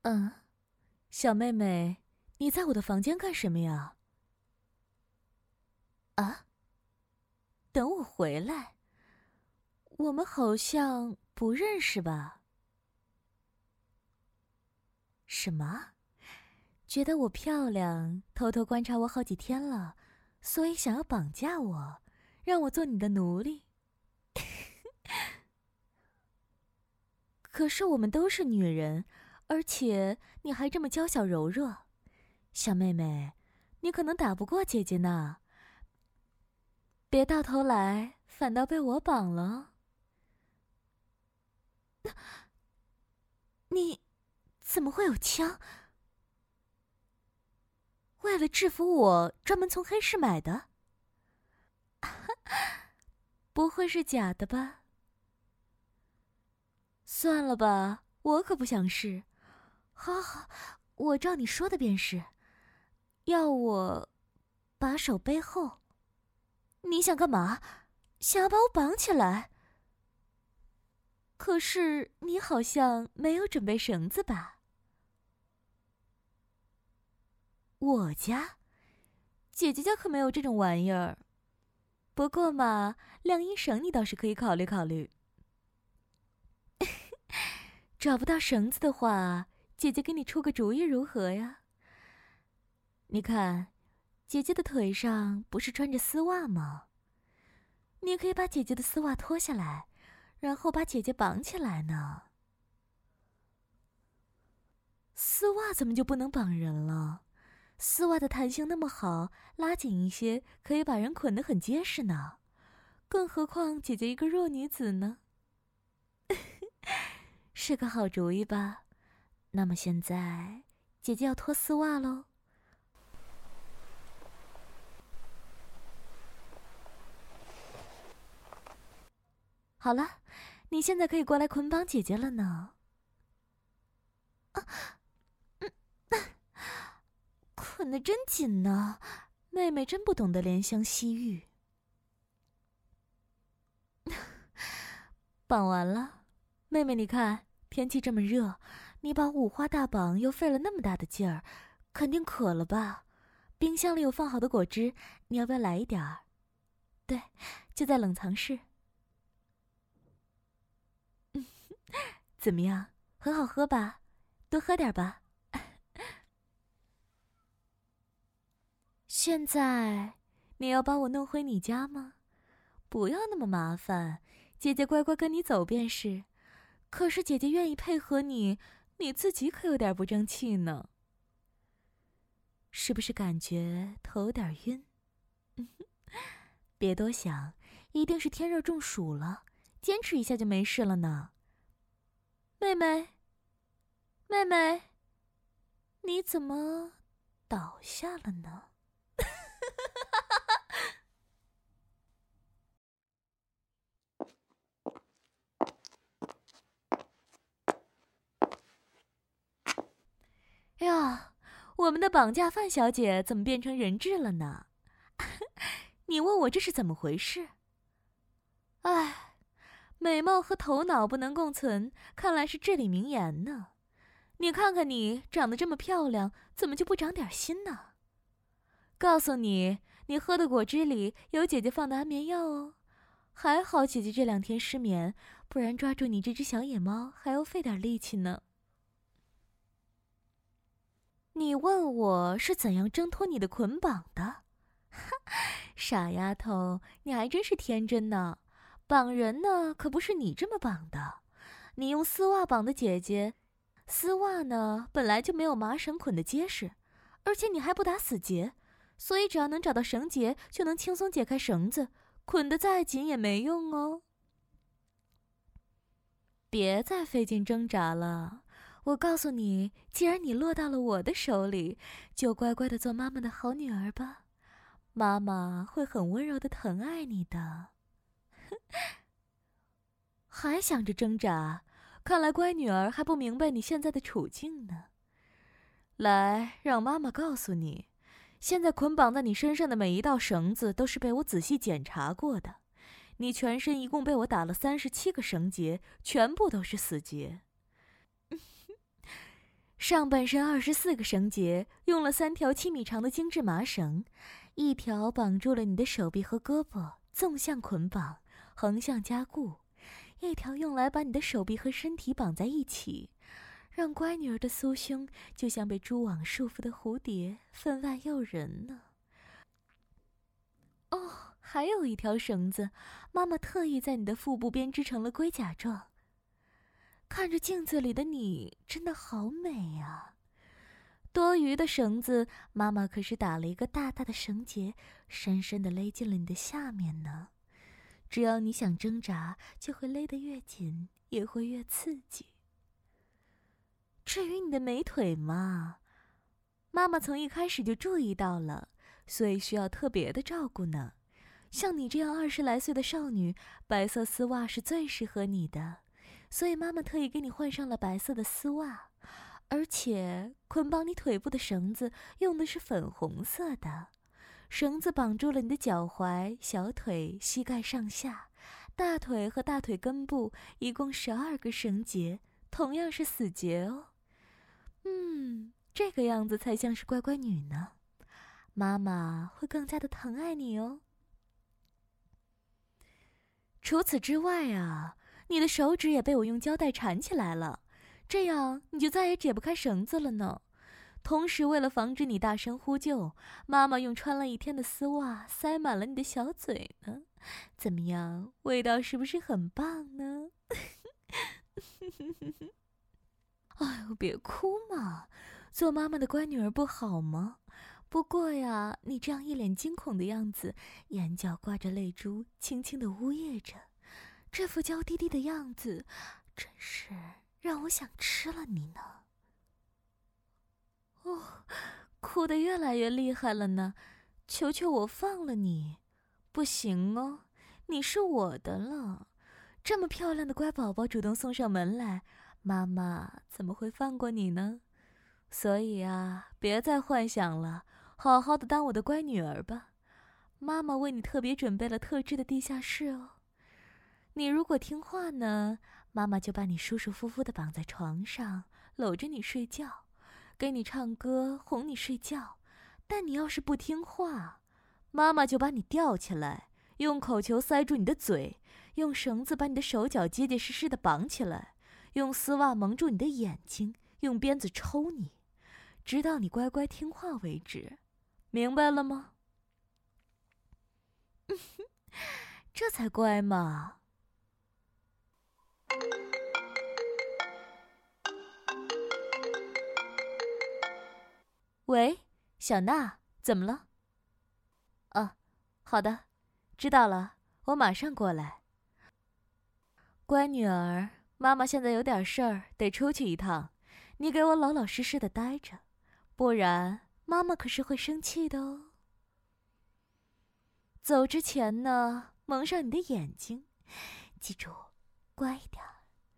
嗯，小妹妹，你在我的房间干什么呀？啊，等我回来。我们好像不认识吧？什么？觉得我漂亮，偷偷观察我好几天了，所以想要绑架我，让我做你的奴隶？可是我们都是女人，而且你还这么娇小柔弱，小妹妹，你可能打不过姐姐呢。别到头来反倒被我绑了。你怎么会有枪？为了制服我，专门从黑市买的？不会是假的吧？算了吧，我可不想试。好好，我照你说的便是。要我把手背后？你想干嘛？想要把我绑起来？可是你好像没有准备绳子吧？我家？姐姐家可没有这种玩意儿。不过嘛，晾衣绳你倒是可以考虑考虑。找不到绳子的话，姐姐给你出个主意如何呀？你看，姐姐的腿上不是穿着丝袜吗？你可以把姐姐的丝袜脱下来，然后把姐姐绑起来呢。丝袜怎么就不能绑人了？丝袜的弹性那么好，拉紧一些可以把人捆得很结实呢。更何况姐姐一个弱女子呢？是个好主意吧？那么现在，姐姐要脱丝袜喽。好了，你现在可以过来捆绑姐姐了呢。捆得真紧呢，妹妹真不懂得怜香惜玉。绑完了，妹妹你看，天气这么热，你把五花大绑又费了那么大的劲儿，肯定渴了吧？冰箱里有放好的果汁，你要不要来一点儿？对，就在冷藏室。怎么样，很好喝吧？多喝点吧。现在，你要把我弄回你家吗？不要那么麻烦，姐姐乖乖跟你走便是。可是姐姐愿意配合你，你自己可有点不争气呢。是不是感觉头有点晕？别多想，一定是天热中暑了，坚持一下就没事了呢。妹妹，妹妹，你怎么倒下了呢？哎呀，我们的绑架犯小姐怎么变成人质了呢？你问我这是怎么回事？唉，美貌和头脑不能共存，看来是至理名言呢。你看看你长得这么漂亮，怎么就不长点心呢？告诉你，你喝的果汁里有姐姐放的安眠药哦。还好姐姐这2天失眠，不然抓住你这只小野猫还要费点力气呢。你问我是怎样挣脱你的捆绑的？傻丫头，你还真是天真呢。绑人呢，可不是你这么绑的。你用丝袜绑的姐姐，丝袜呢本来就没有麻绳捆得结实，而且你还不打死结，所以只要能找到绳结，就能轻松解开绳子，捆得再紧也没用哦。别再费劲挣扎了，我告诉你，既然你落到了我的手里，就乖乖的做妈妈的好女儿吧。妈妈会很温柔的疼爱你的。还想着挣扎，看来乖女儿还不明白你现在的处境呢。来，让妈妈告诉你，现在捆绑在你身上的每一道绳子都是被我仔细检查过的。你全身一共被我打了37个绳结，全部都是死结。 上半身24个绳结，用了3条7米长的精致麻绳，一条绑住了你的手臂和胳膊，纵向捆绑，横向加固；一条用来把你的手臂和身体绑在一起，让乖女儿的酥胸就像被蛛网束缚的蝴蝶，分外诱人呢。哦，还有一条绳子，妈妈特意在你的腹部编织成了龟甲状。看着镜子里的你，真的好美啊！多余的绳子，妈妈可是打了一个大大的绳结，深深地勒进了你的下面呢。只要你想挣扎，就会勒得越紧，也会越刺激。至于你的美腿嘛，妈妈从一开始就注意到了，所以需要特别的照顾呢。像你这样20来岁的少女，白色丝袜是最适合你的，所以妈妈特意给你换上了白色的丝袜，而且捆绑你腿部的绳子用的是粉红色的。绳子绑住了你的脚踝、小腿、膝盖上下，大腿和大腿根部，一共12个绳结，同样是死结哦。这个样子才像是乖乖女呢，妈妈会更加的疼爱你哦。除此之外啊，你的手指也被我用胶带缠起来了，这样你就再也解不开绳子了呢。同时，为了防止你大声呼救，妈妈用穿了1天的丝袜塞满了你的小嘴呢。怎么样，味道是不是很棒呢？哎呦，别哭嘛，做妈妈的乖女儿不好吗？不过呀，你这样一脸惊恐的样子，眼角挂着泪珠，轻轻地呜咽着，这副娇滴滴的样子，真是让我想吃了你呢。哦，哭得越来越厉害了呢，求求我放了你。不行哦，你是我的了。这么漂亮的乖宝宝主动送上门来，妈妈怎么会放过你呢？所以啊，别再幻想了，好好的当我的乖女儿吧。妈妈为你特别准备了特制的地下室哦。你如果听话呢，妈妈就把你舒舒服服的绑在床上，搂着你睡觉，给你唱歌，哄你睡觉。但你要是不听话，妈妈就把你吊起来，用口球塞住你的嘴，用绳子把你的手脚结结实实的绑起来，用丝袜蒙住你的眼睛，用鞭子抽你，直到你乖乖听话为止。明白了吗？这才乖嘛。喂，小娜，怎么了？好的，知道了，我马上过来。乖女儿，妈妈现在有点事儿，得出去一趟，你给我老老实实的待着，不然妈妈可是会生气的哦。走之前呢，蒙上你的眼睛，记住，乖一点。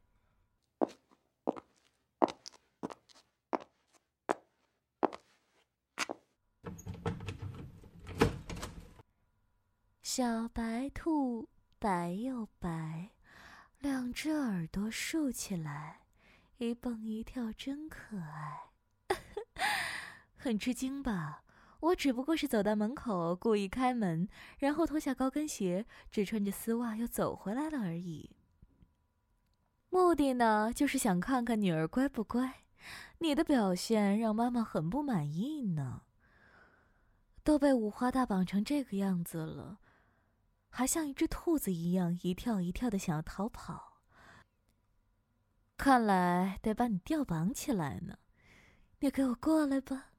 小白兔白又白，2只耳朵竖起来，一蹦一跳真可爱。很吃惊吧？我只不过是走到门口，故意开门，然后脱下高跟鞋，只穿着丝袜又走回来了而已。目的呢，就是想看看女儿乖不乖。你的表现让妈妈很不满意呢。都被五花大绑成这个样子了，还像一只兔子一样一跳一跳的想要逃跑。看来得把你吊绑起来呢。你给我过来吧。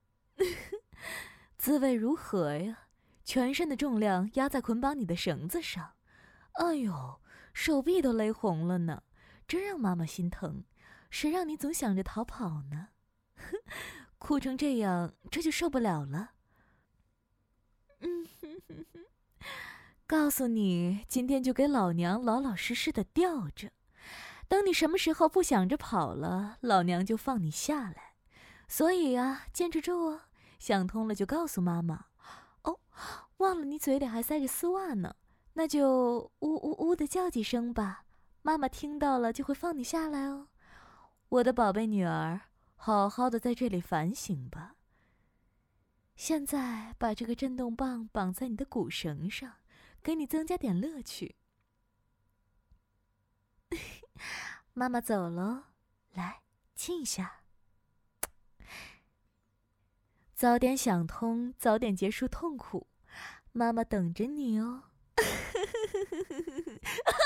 滋味如何呀？全身的重量压在捆绑你的绳子上，哎呦，手臂都勒红了呢，真让妈妈心疼。谁让你总想着逃跑呢？哭成这样，这就受不了了。告诉你，今天就给老娘老老实实的吊着，等你什么时候不想着跑了，老娘就放你下来。所以啊，坚持住哦，想通了就告诉妈妈。哦，忘了你嘴里还塞着丝袜呢，那就呜呜呜的叫几声吧，妈妈听到了就会放你下来哦。我的宝贝女儿， 好好的在这里反省吧。现在把这个震动棒绑在你的骨绳上，给你增加点乐趣。妈妈走喽，来亲一下。早点想通，早点结束痛苦，妈妈等着你哦。